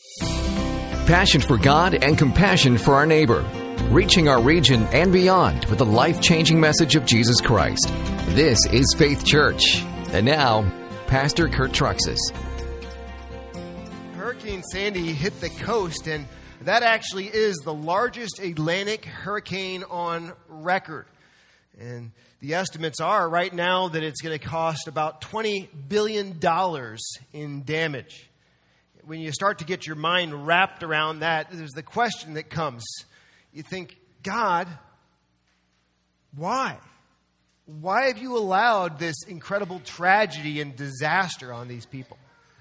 Passion for God and compassion for our neighbor. Reaching our region and beyond with the life-changing message of Jesus Christ. This is Faith Church. And now, Pastor Kurt Truxas. Hurricane Sandy hit the coast, and that actually is the largest Atlantic hurricane on record. And the estimates are right now that it's going to cost about $20 billion in damage. When you start to get your mind wrapped around that, there's the question that comes. You think, God, why? Why have you allowed this incredible tragedy and disaster on these people?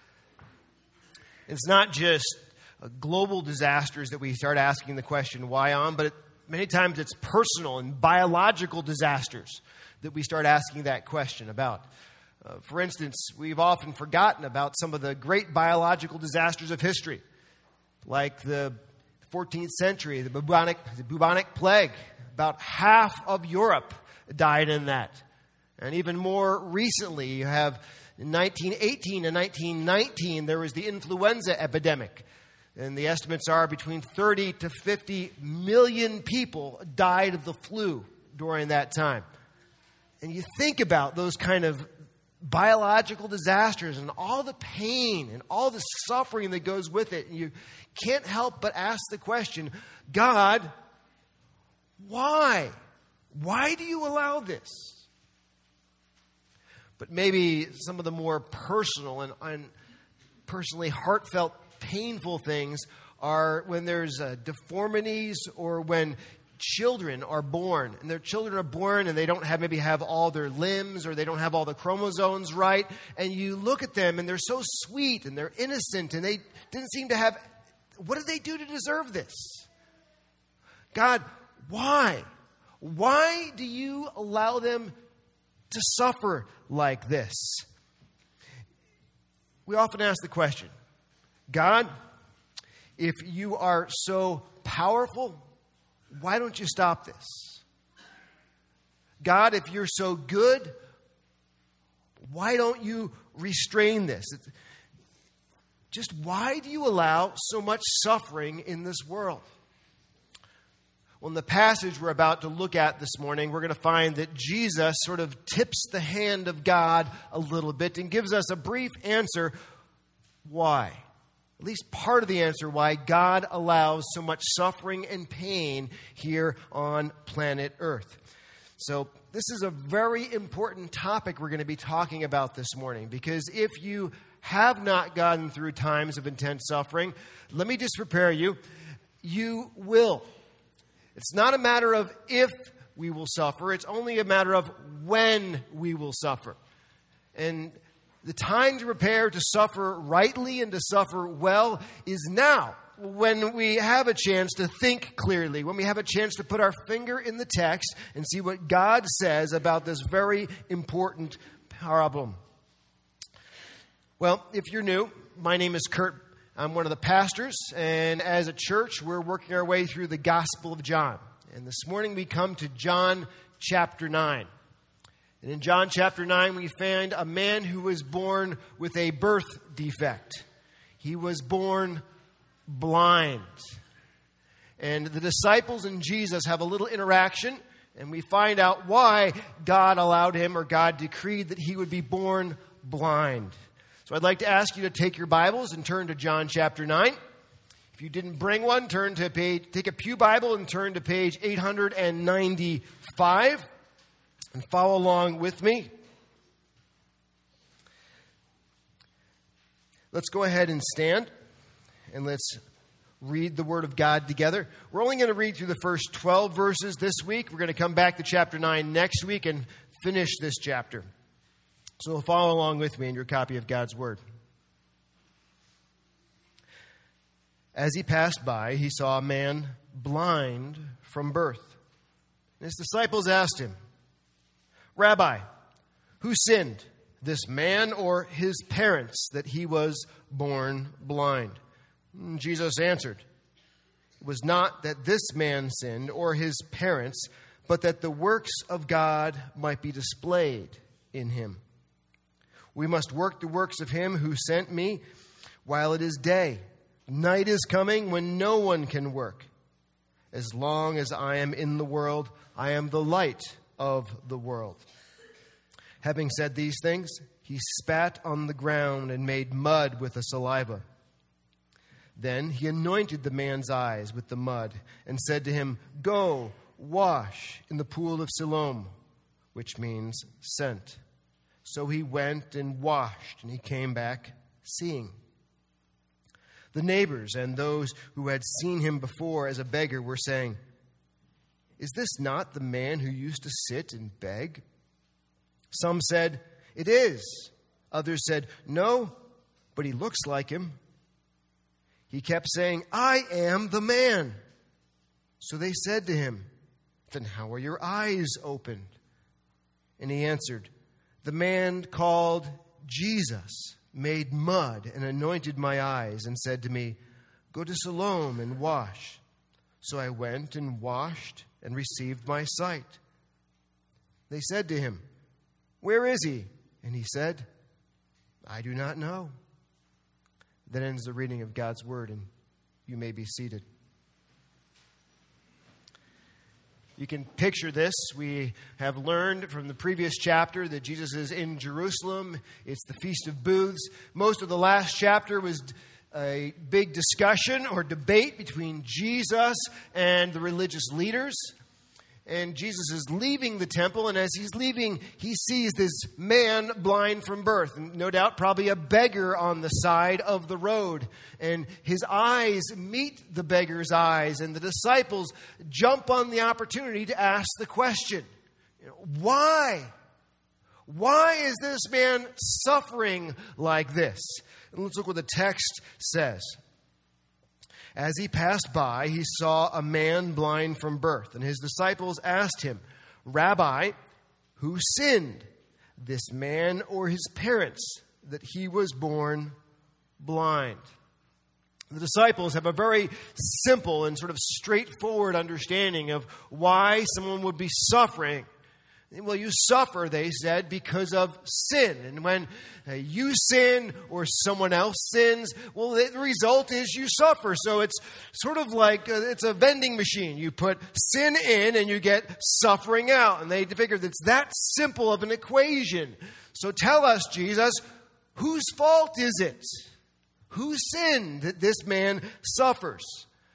It's not just global disasters that we start asking the question why on, but many times it's personal and biological disasters that we start asking that question about. For instance, we've often forgotten about some of the great biological disasters of history, like the 14th century, the bubonic plague. About half of Europe died in that. And even more recently, you have in 1918 and 1919, there was the influenza epidemic. And the estimates are between 30 to 50 million people died of the flu during that time. And you think about those kind of biological disasters and all the pain and all the suffering that goes with it. And you can't help but ask the question, God, why? Why do you allow this? But maybe some of the more personal and personally heartfelt, painful things are when there's deformities or when children are born, and their children are born and they don't have all their limbs or they don't have all the chromosomes right, and you look at them and they're so sweet and they're innocent and they didn't seem to have, what did they do to deserve this? God, why? Why do you allow them to suffer like this? We often ask the question, God, if you are so powerful, why don't you stop this? God, if you're so good, why don't you restrain this? Just why do you allow so much suffering in this world? Well, in the passage we're about to look at this morning, we're going to find that Jesus sort of tips the hand of God a little bit and gives us a brief answer why. At least part of the answer why God allows so much suffering and pain here on planet Earth. So this is a very important topic we're going to be talking about this morning, because if you have not gotten through times of intense suffering, let me just prepare you. You will. It's not a matter of if we will suffer. It's only a matter of when we will suffer. And the time to prepare to suffer rightly and to suffer well is now, when we have a chance to think clearly, when we have a chance to put our finger in the text and see what God says about this very important problem. Well, if you're new, my name is Kurt. I'm one of the pastors, and as a church, we're working our way through the Gospel of John. And this morning we come to John chapter 9. And in John chapter 9, we find a man who was born with a birth defect. He was born blind. And the disciples and Jesus have a little interaction, and we find out why God allowed him, or God decreed that he would be born blind. So I'd like to ask you to take your Bibles and turn to John chapter 9. If you didn't bring one, take a pew Bible and turn to page 895. And follow along with me. Let's go ahead and stand, and let's read the Word of God together. We're only going to read through the first 12 verses this week. We're going to come back to chapter 9 next week and finish this chapter. So follow along with me in your copy of God's Word. As he passed by, he saw a man blind from birth. And his disciples asked him, Rabbi, who sinned, this man or his parents, that he was born blind? And Jesus answered, it was not that this man sinned or his parents, but that the works of God might be displayed in him. We must work the works of him who sent me while it is day. Night is coming when no one can work. As long as I am in the world, I am the light of the world." Having said these things, he spat on the ground and made mud with the saliva. Then he anointed the man's eyes with the mud and said to him, "Go, wash in the pool of Siloam," which means sent. So he went and washed, and he came back seeing. The neighbors and those who had seen him before as a beggar were saying, "Is this not the man who used to sit and beg?" Some said, "It is." Others said, "No, but he looks like him." He kept saying, "I am the man." So they said to him, "Then how are your eyes opened?" And he answered, "The man called Jesus made mud and anointed my eyes and said to me, 'Go to Siloam and wash.' So I went and washed and received my sight." They said to him, "Where is he?" And he said, "I do not know." That ends the reading of God's word, and you may be seated. You can picture this. We have learned from the previous chapter that Jesus is in Jerusalem. It's the Feast of Booths. Most of the last chapter was a big discussion or debate between Jesus and the religious leaders. And Jesus is leaving the temple, and as he's leaving, he sees this man blind from birth, and no doubt probably a beggar on the side of the road. And his eyes meet the beggar's eyes, and the disciples jump on the opportunity to ask the question, why? Why is this man suffering like this? And let's look what the text says. As he passed by, he saw a man blind from birth, and his disciples asked him, "Rabbi, who sinned, this man or his parents, that he was born blind?" The disciples have a very simple and sort of straightforward understanding of why someone would be suffering. Well, you suffer, they said, because of sin. And when you sin or someone else sins, well, the result is you suffer. So it's sort of like it's a vending machine. You put sin in and you get suffering out. And they figured it's that simple of an equation. So tell us, Jesus, whose fault is it? Who sinned that this man suffers?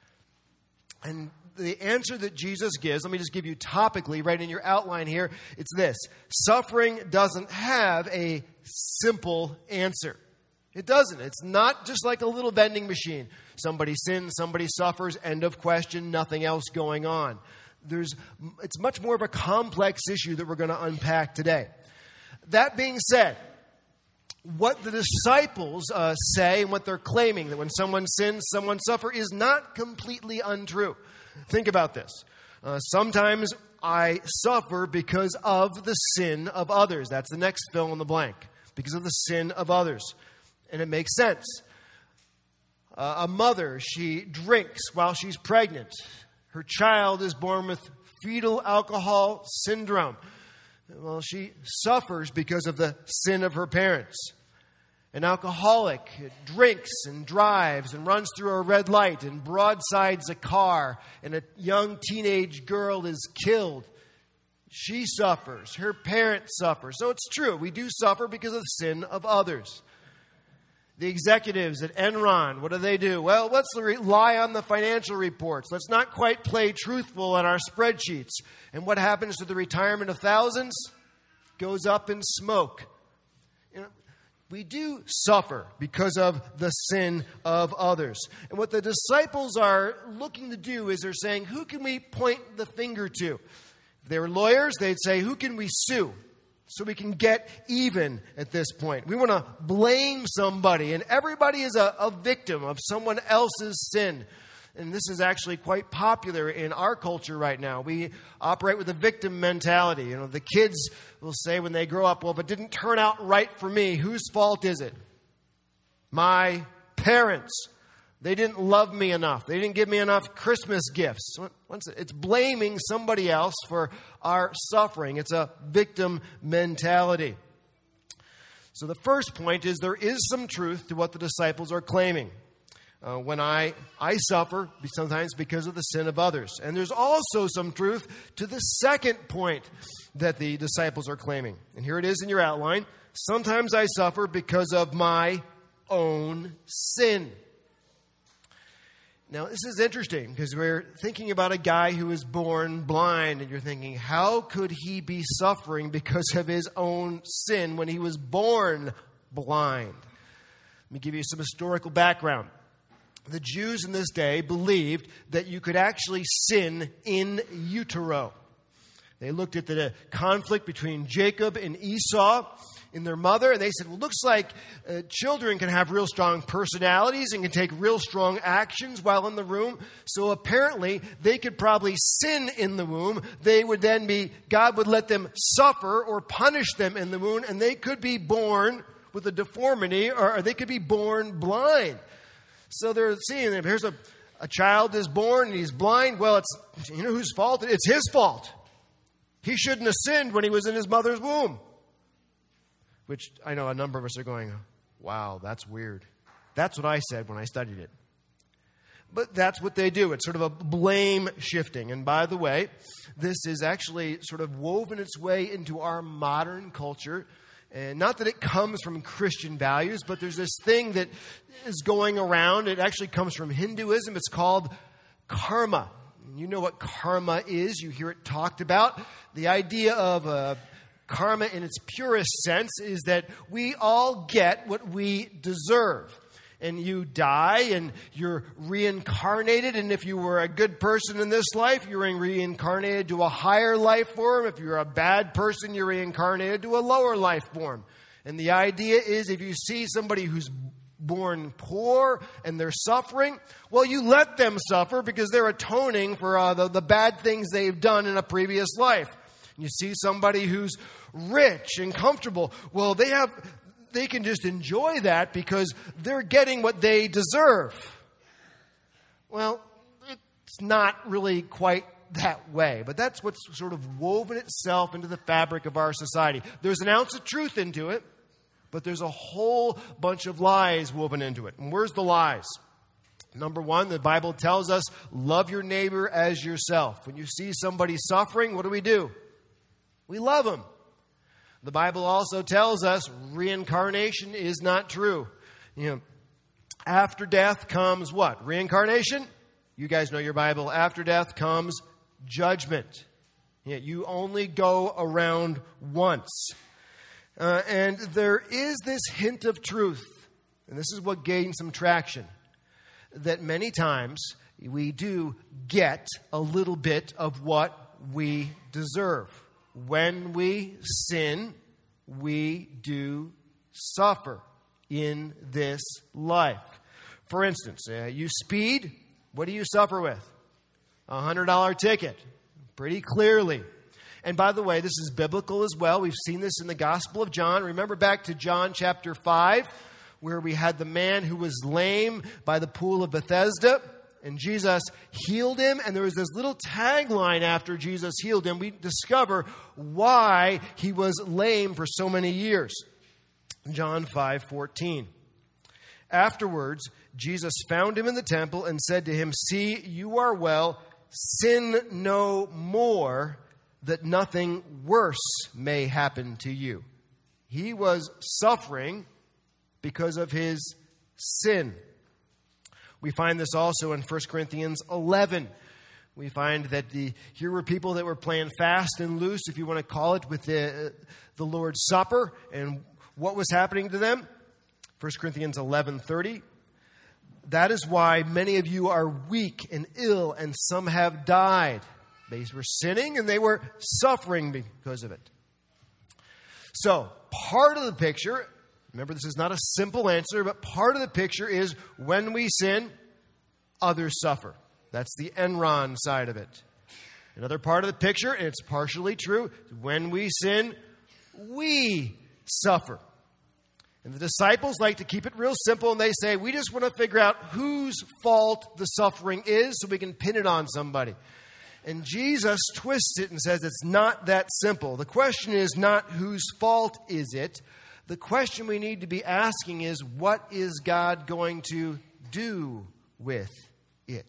And the answer that Jesus gives, let me just give you topically right in your outline here. It's this: suffering doesn't have a simple answer. It doesn't. It's not just like a little vending machine. Somebody sins, somebody suffers, end of question, nothing else going on. It's much more of a complex issue that we're going to unpack today. That being said, what the disciples say and what they're claiming, that when someone sins, someone suffers, is not completely untrue. Think about this. Sometimes I suffer because of the sin of others. That's the next fill in the blank. Because of the sin of others. And it makes sense. A mother, she drinks while she's pregnant. Her child is born with fetal alcohol syndrome. Well, she suffers because of the sin of her parents. An alcoholic drinks and drives and runs through a red light and broadsides a car, and a young teenage girl is killed. She suffers. Her parents suffer. So it's true. We do suffer because of the sin of others. The executives at Enron, what do? Well, let's rely on the financial reports. Let's not quite play truthful on our spreadsheets. And what happens to the retirement of thousands? Goes up in smoke. We do suffer because of the sin of others. And what the disciples are looking to do is they're saying, who can we point the finger to? If they were lawyers, they'd say, who can we sue so we can get even at this point? We want to blame somebody, and everybody is a victim of someone else's sin. And this is actually quite popular in our culture right now. We operate with a victim mentality. The kids will say when they grow up, well, if it didn't turn out right for me, whose fault is it? My parents. They didn't love me enough. They didn't give me enough Christmas gifts. It's blaming somebody else for our suffering. It's a victim mentality. So the first point is there is some truth to what the disciples are claiming. when I suffer sometimes because of the sin of others. And there's also some truth to the second point that the disciples are claiming. And here it is in your outline. Sometimes I suffer because of my own sin. Now, this is interesting because we're thinking about a guy who was born blind, and you're thinking, how could he be suffering because of his own sin when he was born blind? Let me give you some historical background. The Jews in this day believed that you could actually sin in utero. They looked at the conflict between Jacob and Esau in their mother, and they said, well, looks like children can have real strong personalities and can take real strong actions while in the womb. So apparently, they could probably sin in the womb. They would then God would let them suffer or punish them in the womb, and they could be born with a deformity, or they could be born blind. So they're seeing that here's a child is born and he's blind. Well, it's, you know whose fault? It's his fault. He shouldn't have sinned when he was in his mother's womb. Which I know a number of us are going, wow, that's weird. That's what I said when I studied it. But that's what they do. It's sort of a blame shifting. And by the way, this is actually sort of woven its way into our modern culture. And not that it comes from Christian values, but there's this thing that is going around. It actually comes from Hinduism. It's called karma. You know what karma is. You hear it talked about. The idea of karma in its purest sense is that we all get what we deserve. And you die and you're reincarnated. And if you were a good person in this life, you're reincarnated to a higher life form. If you're a bad person, you're reincarnated to a lower life form. And the idea is if you see somebody who's born poor and they're suffering, well, you let them suffer because they're atoning for the bad things they've done in a previous life. And you see somebody who's rich and comfortable, well, they can just enjoy that because they're getting what they deserve. Well, it's not really quite that way, but that's what's sort of woven itself into the fabric of our society. There's an ounce of truth into it, but there's a whole bunch of lies woven into it. And where's the lies? Number one, the Bible tells us, love your neighbor as yourself. When you see somebody suffering, what do? We love them. The Bible also tells us reincarnation is not true. After death comes what? Reincarnation? You guys know your Bible. After death comes judgment. You only go around once. And there is this hint of truth, and this is what gained some traction, that many times we do get a little bit of what we deserve. When we sin, we do suffer in this life. For instance, you speed, what do you suffer with? A $100 ticket, pretty clearly. And by the way, this is biblical as well. We've seen this in the Gospel of John. Remember back to John chapter 5, where we had the man who was lame by the pool of Bethesda. And Jesus healed him, and there was this little tagline after Jesus healed him. We discover why he was lame for so many years. John 5:14. Afterwards, Jesus found him in the temple and said to him, "See, you are well. Sin no more, that nothing worse may happen to you." He was suffering because of his sin. We find this also in 1 Corinthians 11. We find that here were people that were playing fast and loose, if you want to call it, with the Lord's Supper. And what was happening to them? 1 Corinthians 11:30. That is why many of you are weak and ill, and some have died. They were sinning and they were suffering because of it. So, part of the picture, remember this is not a simple answer, but part of the picture is when we sin, others suffer. That's the Enron side of it. Another part of the picture, and it's partially true, when we sin, we suffer. And the disciples like to keep it real simple, and they say, we just want to figure out whose fault the suffering is so we can pin it on somebody. And Jesus twists it and says it's not that simple. The question is not whose fault is it. The question we need to be asking is, what is God going to do with it.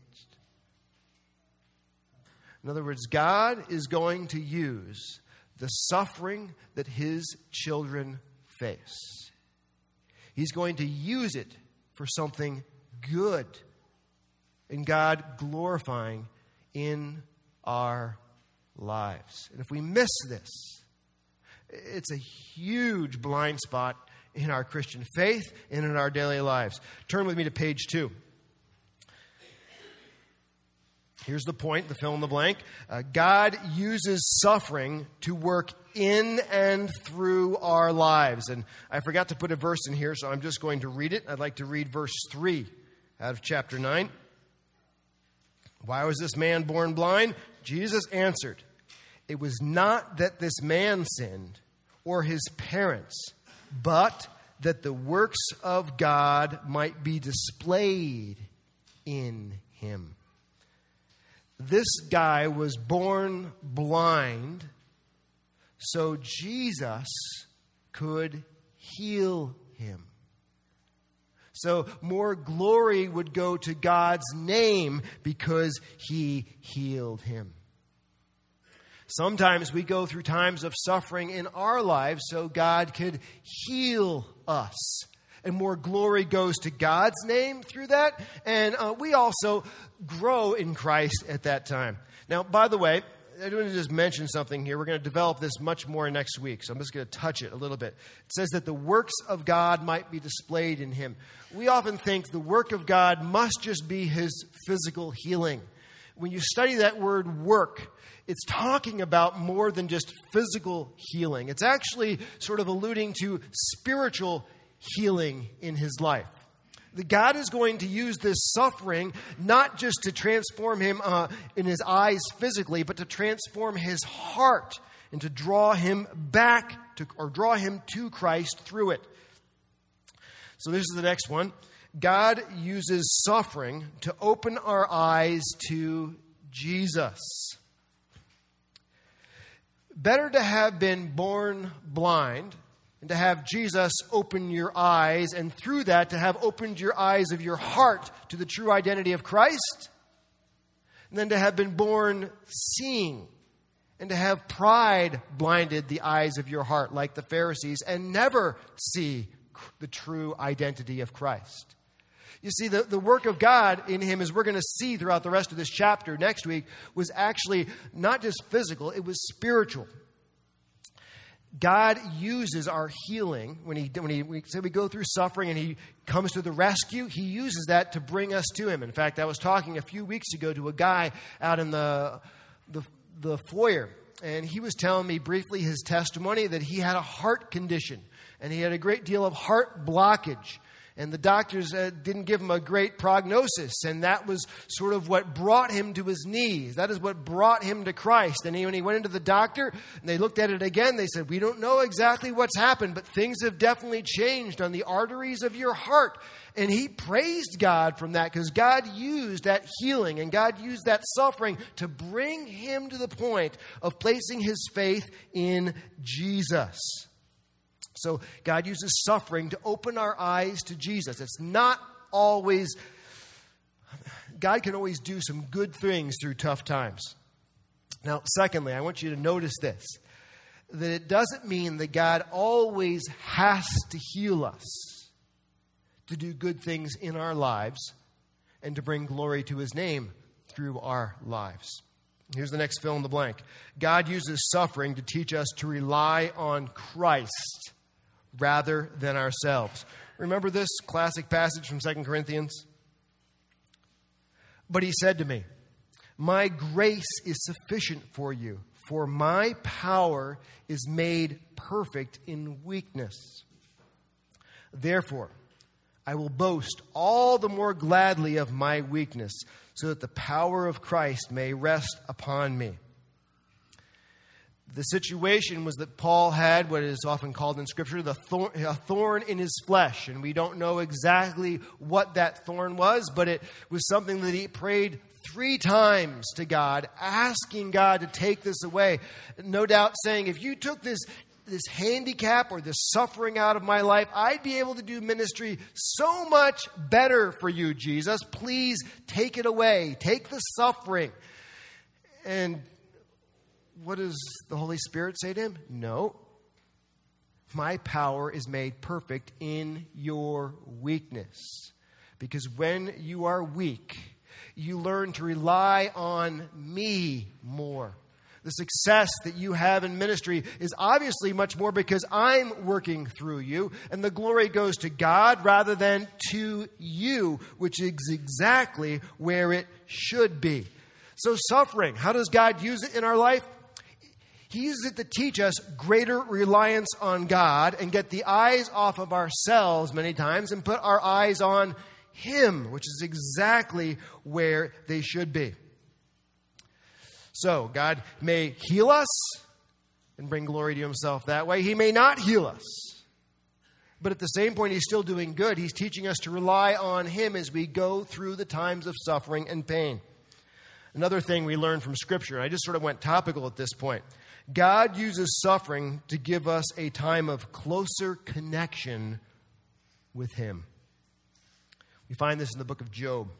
In other words, God is going to use the suffering that his children face. He's going to use it for something good, and God glorifying in our lives. And if we miss this, it's a huge blind spot in our Christian faith and in our daily lives. Turn with me to page 2. Here's the point, the fill in the blank. God uses suffering to work in and through our lives. And I forgot to put a verse in here, so I'm just going to read it. I'd like to read verse 3 out of chapter 9. Why was this man born blind? Jesus answered, "It was not that this man sinned or his parents, but that the works of God might be displayed in him." This guy was born blind so Jesus could heal him. So more glory would go to God's name because he healed him. Sometimes we go through times of suffering in our lives so God could heal us. And more glory goes to God's name through that. And we also grow in Christ at that time. Now, by the way, I want to just mention something here. We're going to develop this much more next week, so I'm just going to touch it a little bit. It says that the works of God might be displayed in him. We often think the work of God must just be his physical healing. When you study that word work, it's talking about more than just physical healing. It's actually sort of alluding to spiritual healing in his life. That God is going to use this suffering not just to transform him in his eyes physically, but to transform his heart and to draw him back to, or draw him to Christ through it. So this is the next one. God uses suffering to open our eyes to Jesus. Better to have been born blind and to have Jesus open your eyes, and through that to have opened your eyes of your heart to the true identity of Christ, than to have been born seeing and to have pride blinded the eyes of your heart like the Pharisees and never see the true identity of Christ. You see, the work of God in him, as we're going to see throughout the rest of this chapter next week, was actually not just physical, it was spiritual. God uses our healing when we say we go through suffering and he comes to the rescue. He uses that to bring us to him. In fact, I was talking a few weeks ago to a guy out in the foyer, and he was telling me briefly his testimony that he had a heart condition and he had a great deal of heart blockage. And the doctors didn't give him a great prognosis. And that was sort of what brought him to his knees. That is what brought him to Christ. And when he went into the doctor and they looked at it again, they said, "We don't know exactly what's happened, but things have definitely changed on the arteries of your heart." And he praised God from that because God used that healing and God used that suffering to bring him to the point of placing his faith in Jesus. So God uses suffering to open our eyes to Jesus. It's not always, God can always do some good things through tough times. Now, secondly, I want you to notice this, that it doesn't mean that God always has to heal us to do good things in our lives and to bring glory to his name through our lives. Here's the next fill in the blank. God uses suffering to teach us to rely on Christ rather than ourselves. Remember this classic passage from 2 Corinthians? "But he said to me, 'My grace is sufficient for you, for my power is made perfect in weakness. Therefore, I will boast all the more gladly of my weakness, so that the power of Christ may rest upon me.'" The situation was that Paul had what is often called in Scripture a thorn in his flesh. And we don't know exactly what that thorn was, but it was something that he prayed 3 times to God, asking God to take this away. No doubt saying, if you took this this handicap or this suffering out of my life, I'd be able to do ministry so much better for you, Jesus. Please take it away. Take the suffering. And what does the Holy Spirit say to him? No. My power is made perfect in your weakness. Because when you are weak, you learn to rely on me more. The success that you have in ministry is obviously much more because I'm working through you, and the glory goes to God rather than to you, which is exactly where it should be. So suffering, how does God use it in our life? He uses it to teach us greater reliance on God and get the eyes off of ourselves many times and put our eyes on Him, which is exactly where they should be. So, God may heal us and bring glory to Himself that way. He may not heal us. But at the same point, He's still doing good. He's teaching us to rely on Him as we go through the times of suffering and pain. Another thing we learn from Scripture, and I just sort of went topical at this point, God uses suffering to give us a time of closer connection with Him. We find this in the book of Job.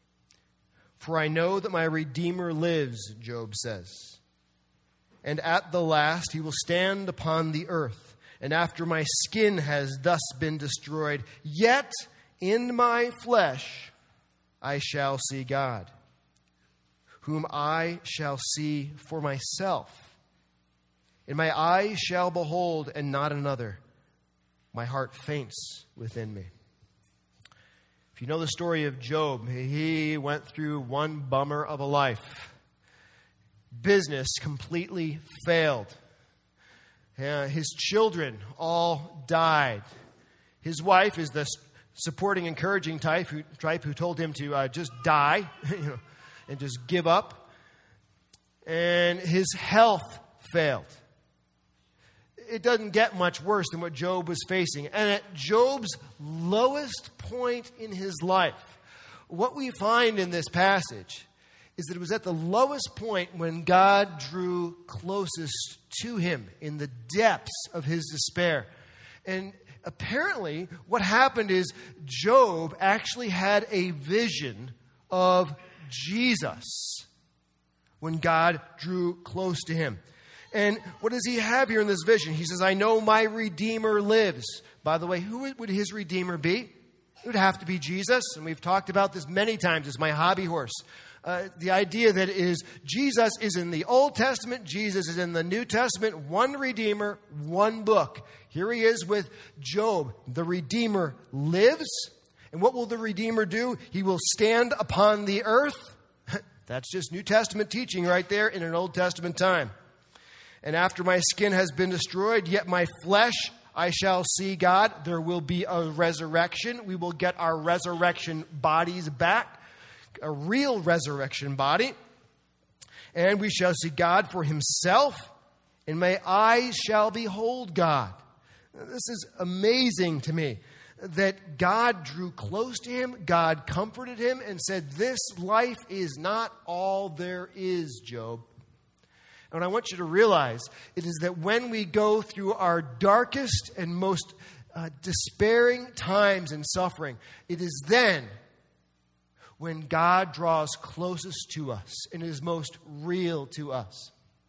For I know that my Redeemer lives, Job says. And at the last he will stand upon the earth. And after my skin has thus been destroyed, yet in my flesh I shall see God, whom I shall see for myself. And my eyes shall behold, and not another. My heart faints within me. If you know the story of Job, he went through one bummer of a life. Business completely failed. His children all died. His wife is the supporting, encouraging type who told him to just die, and just give up. And his health failed. It doesn't get much worse than what Job was facing. And at Job's lowest point in his life, what we find in this passage is that it was at the lowest point when God drew closest to him in the depths of his despair. And apparently what happened is Job actually had a vision of Jesus when God drew close to him. And what does he have here in this vision? He says, I know my Redeemer lives. By the way, who would his Redeemer be? It would have to be Jesus. And we've talked about this many times. It's my hobby horse. The idea that is Jesus is in the Old Testament, Jesus is in the New Testament, one Redeemer, one book. Here he is with Job. The Redeemer lives. And what will the Redeemer do? He will stand upon the earth. That's just New Testament teaching right there in an Old Testament time. And after my skin has been destroyed, yet my flesh I shall see God. There will be a resurrection. We will get our resurrection bodies back, a real resurrection body. And we shall see God for Himself, and my eyes shall behold God. This is amazing to me, that God drew close to him, God comforted him, and said, this life is not all there is, Job. And what I want you to realize it is that when we go through our darkest and most despairing times and suffering, it is then when God draws closest to us and is most real to us.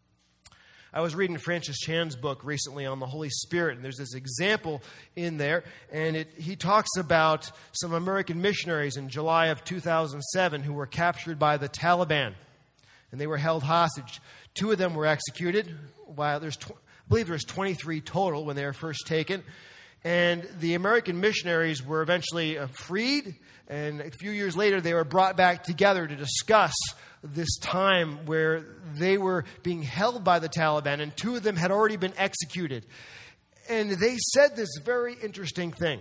I was reading Francis Chan's book recently on the Holy Spirit, and there's this example in there, and he talks about some American missionaries in July of 2007 who were captured by the Taliban, and they were held hostage. 2 of them were executed. I believe there's 23 total when they were first taken. And the American missionaries were eventually freed. And a few years later, they were brought back together to discuss this time where they were being held by the Taliban. And 2 of them had already been executed. And they said this very interesting thing.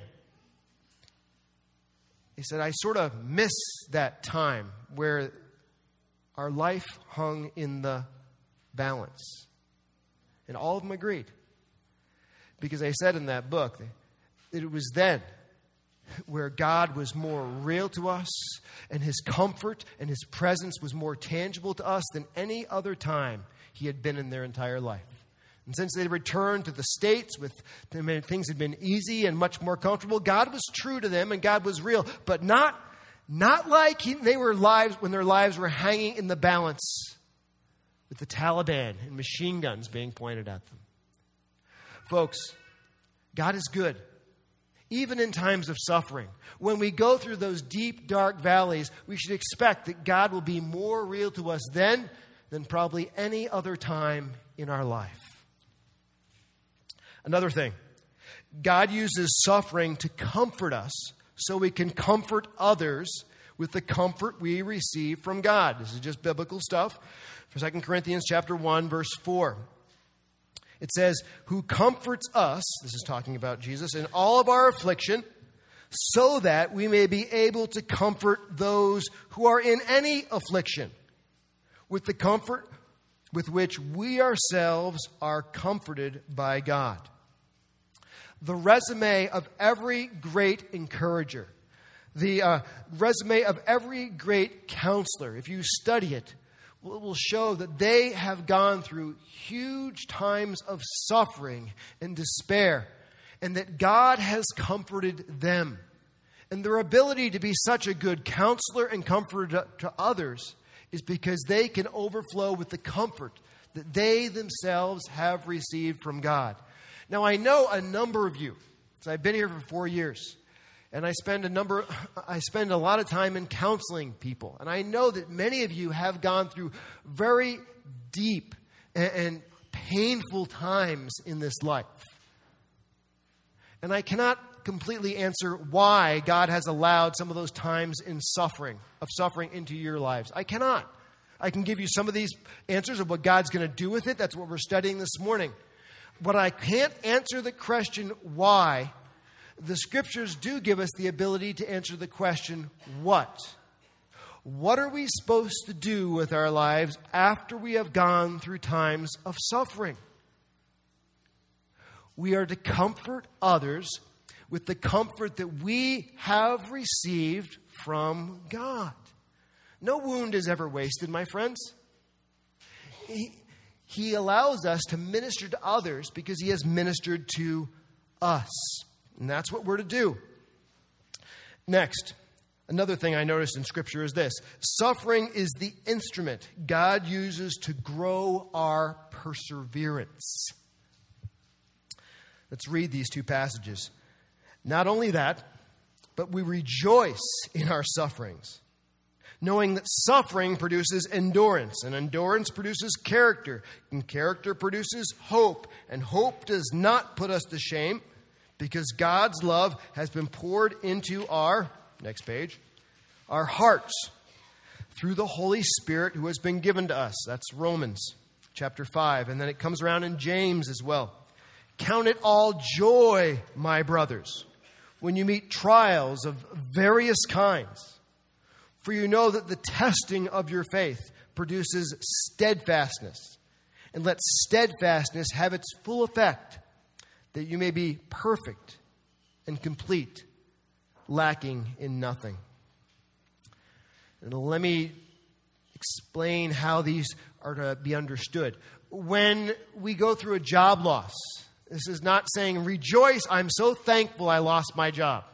He said, I sort of miss that time where our life hung in the balance. And all of them agreed. Because I said in that book that it was then where God was more real to us and His comfort and His presence was more tangible to us than any other time He had been in their entire life. And since they returned to the States with things had been easy and much more comfortable, God was true to them and God was real, but not like they were lives when their lives were hanging in the balance with the Taliban and machine guns being pointed at them. Folks, God is good, even in times of suffering. When we go through those deep, dark valleys, we should expect that God will be more real to us then than probably any other time in our life. Another thing, God uses suffering to comfort us so we can comfort others with the comfort we receive from God. This is just biblical stuff. For 2 Corinthians chapter 1, verse 4. It says, who comforts us, this is talking about Jesus, in all of our affliction, so that we may be able to comfort those who are in any affliction, with the comfort with which we ourselves are comforted by God. The resume of every great encourager, the resume of every great counselor, if you study it, will show that they have gone through huge times of suffering and despair, and that God has comforted them. And their ability to be such a good counselor and comforter to others is because they can overflow with the comfort that they themselves have received from God. Now, I know a number of you, so I've been here for 4 years, and I spend a lot of time in counseling people. And I know that many of you have gone through very deep and painful times in this life. And I cannot completely answer why God has allowed some of those times of suffering into your lives. I cannot. I can give you some of these answers of what God's going to do with it. That's what we're studying this morning. But I can't answer the question why. The Scriptures do give us the ability to answer the question, what? What are we supposed to do with our lives after we have gone through times of suffering? We are to comfort others with the comfort that we have received from God. No wound is ever wasted, my friends. He allows us to minister to others because He has ministered to us. And that's what we're to do. Next, another thing I noticed in Scripture is this. Suffering is the instrument God uses to grow our perseverance. Let's read these two passages. Not only that, but we rejoice in our sufferings, knowing that suffering produces endurance, and endurance produces character, and character produces hope, and hope does not put us to shame, because God's love has been poured into our, next page, our hearts through the Holy Spirit who has been given to us. That's Romans chapter 5. And then it comes around in James as well. Count it all joy, my brothers, when you meet trials of various kinds. For you know that the testing of your faith produces steadfastness. And let steadfastness have its full effect, that you may be perfect and complete, lacking in nothing. And let me explain how these are to be understood. When we go through a job loss, this is not saying, rejoice, I'm so thankful I lost my job.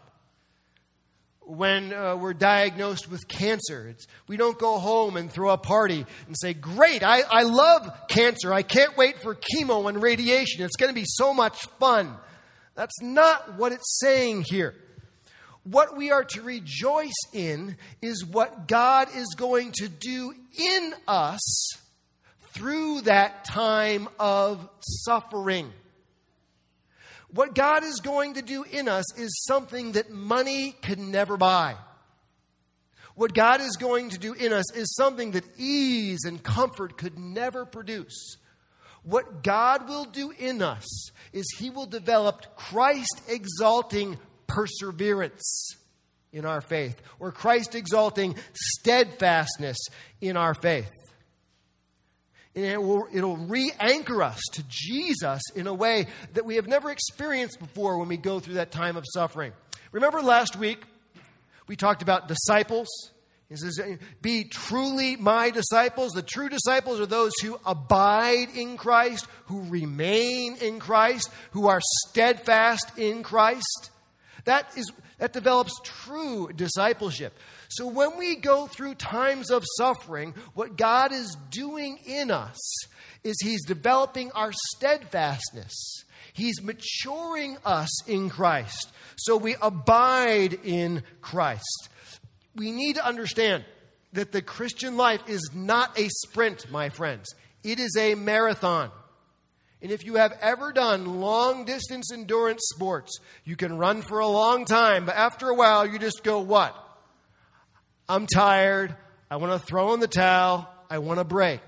When we're diagnosed with cancer, we don't go home and throw a party and say, great, I love cancer. I can't wait for chemo and radiation. It's going to be so much fun. That's not what it's saying here. What we are to rejoice in is what God is going to do in us through that time of suffering. What God is going to do in us is something that money could never buy. What God is going to do in us is something that ease and comfort could never produce. What God will do in us is He will develop Christ-exalting perseverance in our faith, or Christ-exalting steadfastness in our faith. And it'll re-anchor us to Jesus in a way that we have never experienced before when we go through that time of suffering. Remember last week, we talked about disciples He says, be truly my disciples. The true disciples are those who abide in Christ, who remain in Christ, who are steadfast in Christ. That develops true discipleship. So when we go through times of suffering, what God is doing in us is He's developing our steadfastness. He's maturing us in Christ. So we abide in Christ. We need to understand that the Christian life is not a sprint, my friends. It is a marathon. And if you have ever done long-distance endurance sports, you can run for a long time, but after a while, you just go, what? I'm tired. I want to throw in the towel. I want to break.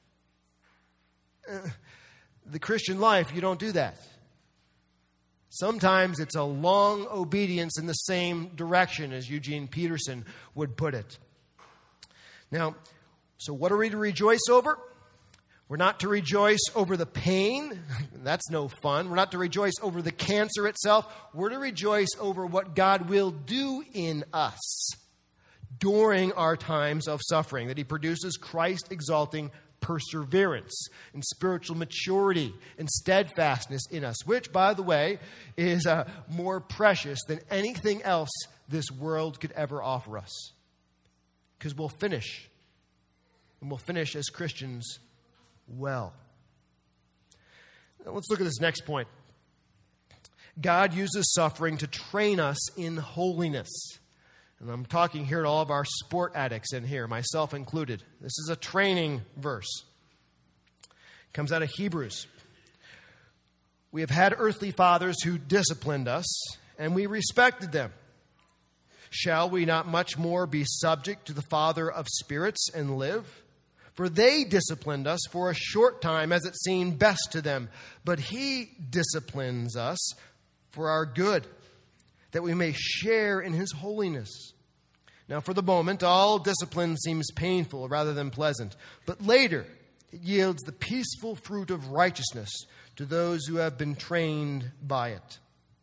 The Christian life, you don't do that. Sometimes it's a long obedience in the same direction, as Eugene Peterson would put it. Now, so what are we to rejoice over? We're not to rejoice over the pain. That's no fun. We're not to rejoice over the cancer itself. We're to rejoice over what God will do in us during our times of suffering, that He produces Christ-exalting perseverance and spiritual maturity and steadfastness in us, which, by the way, is more precious than anything else this world could ever offer us. Because we'll finish, and we'll finish as Christians well. Now, let's look at this next point. God uses suffering to train us in holiness. And I'm talking here to all of our sport addicts in here, myself included. This is a training verse. It comes out of Hebrews. We have had earthly fathers who disciplined us, and we respected them. Shall we not much more be subject to the Father of spirits and live? For they disciplined us for a short time as it seemed best to them, but He disciplines us for our good, that we may share in His holiness. Now, for the moment, all discipline seems painful rather than pleasant, but later it yields the peaceful fruit of righteousness to those who have been trained by it.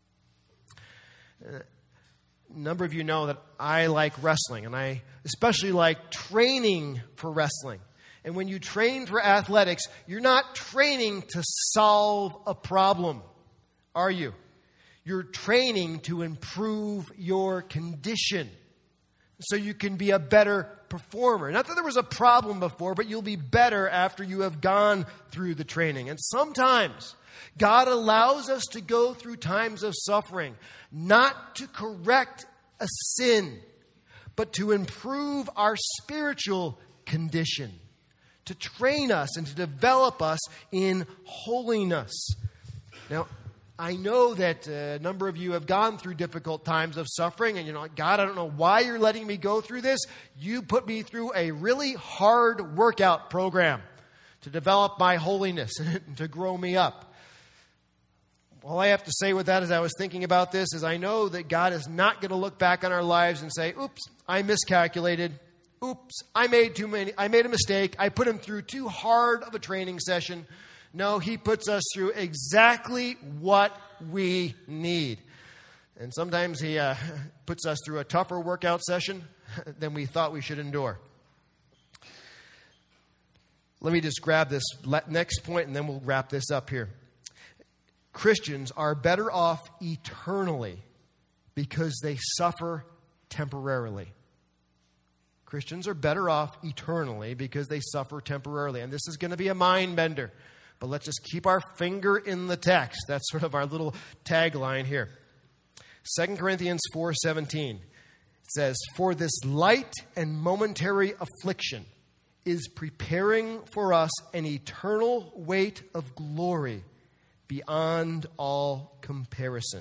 A number of you know that I like wrestling, and I especially like training for wrestling. And when you train for athletics, you're not training to solve a problem, are you? You're training to improve your condition so you can be a better performer. Not that there was a problem before, but you'll be better after you have gone through the training. And sometimes God allows us to go through times of suffering, not to correct a sin, but to improve our spiritual condition, to train us and to develop us in holiness. Now, I know that a number of you have gone through difficult times of suffering, and you're like, God, I don't know why you're letting me go through this. You put me through a really hard workout program to develop my holiness and to grow me up. All I have to say with that, as I was thinking about this, is I know that God is not going to look back on our lives and say, oops, I miscalculated. Oops, I made a mistake. I put him through too hard of a training session. No, He puts us through exactly what we need. And sometimes He puts us through a tougher workout session than we thought we should endure. Let me just grab this next point and then we'll wrap this up here. Christians are better off eternally because they suffer temporarily. Christians are better off eternally because they suffer temporarily. And this is going to be a mind bender. But let's just keep our finger in the text. That's sort of our little tagline here. 2 Corinthians 4:17. It says, "For this light and momentary affliction is preparing for us an eternal weight of glory beyond all comparison."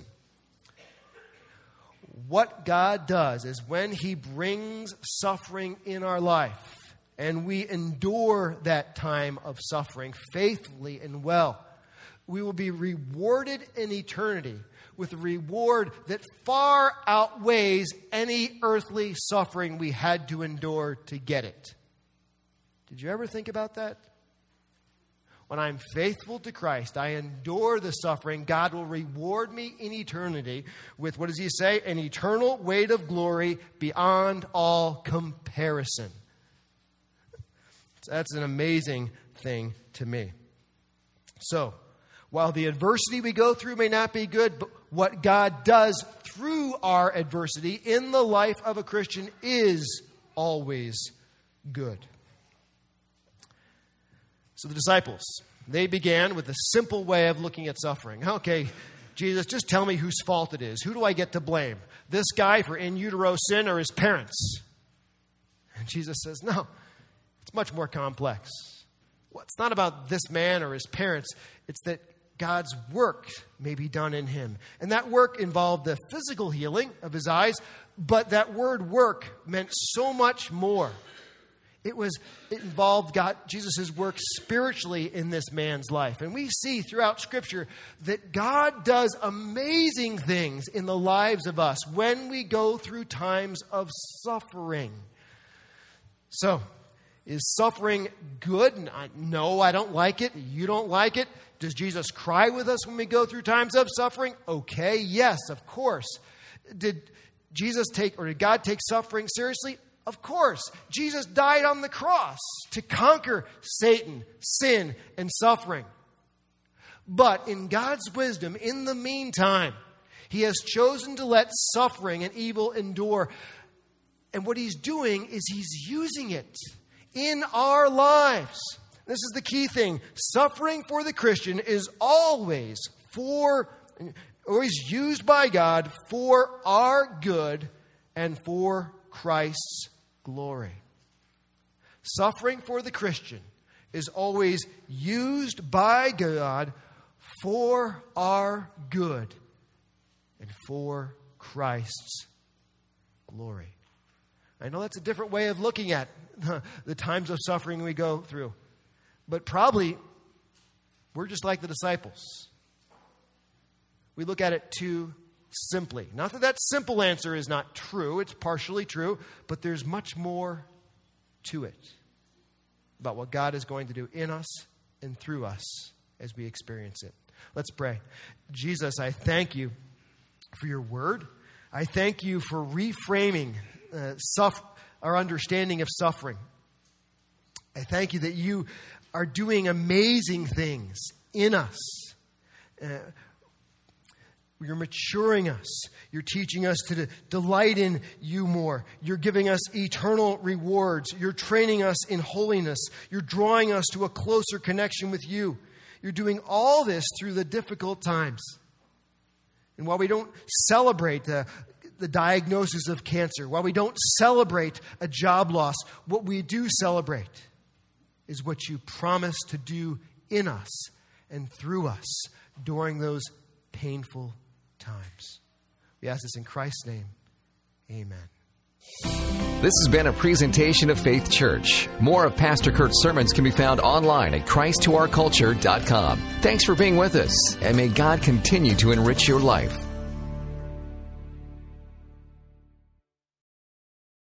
What God does is when He brings suffering in our life, and we endure that time of suffering faithfully and well, we will be rewarded in eternity with a reward that far outweighs any earthly suffering we had to endure to get it. Did you ever think about that? when I'm faithful to Christ, I endure the suffering, God will reward me in eternity with, what does he say? An eternal weight of glory beyond all comparison. That's an amazing thing to me. So, while the adversity we go through may not be good, but what God does through our adversity in the life of a Christian is always good. So the disciples, they began with a simple way of looking at suffering. Okay, Jesus, just tell me whose fault it is. Who do I get to blame? This guy for in utero sin or his parents? And Jesus says, no, it's much more complex. Well, it's not about this man or his parents. It's that God's work may be done in him. And that work involved the physical healing of his eyes, but that word work meant so much more. It involved Jesus' work spiritually in this man's life. And we see throughout Scripture that God does amazing things in the lives of us when we go through times of suffering. So, is suffering good? No, I don't like it. You don't like it. Does Jesus cry with us when we go through times of suffering? Okay, yes, of course. Did God take suffering seriously? Of course. Jesus died on the cross to conquer Satan, sin, and suffering. But in God's wisdom, in the meantime, he has chosen to let suffering and evil endure. And what he's doing is he's using it in our lives. This is the key thing. Suffering for the Christian is always used by God for our good and for Christ's glory. Suffering for the Christian is always used by God for our good and for Christ's glory. I know that's a different way of looking at the times of suffering we go through. But probably we're just like the disciples. We look at it too simply. Not that that simple answer is not true. It's partially true. But there's much more to it about what God is going to do in us and through us as we experience it. Let's pray. Jesus, I thank you for your word. I thank you for reframing our understanding of suffering. I thank you that you are doing amazing things in us. You're maturing us. You're teaching us to delight in you more. You're giving us eternal rewards. You're training us in holiness. You're drawing us to a closer connection with you. You're doing all this through the difficult times. And while we don't celebrate the diagnosis of cancer, while we don't celebrate a job loss, what we do celebrate is what you promise to do in us and through us during those painful times. We ask this in Christ's name. Amen. This has been a presentation of Faith Church. More of Pastor Kurt's sermons can be found online at ChristToOurCulture.com. Thanks for being with us, and may God continue to enrich your life.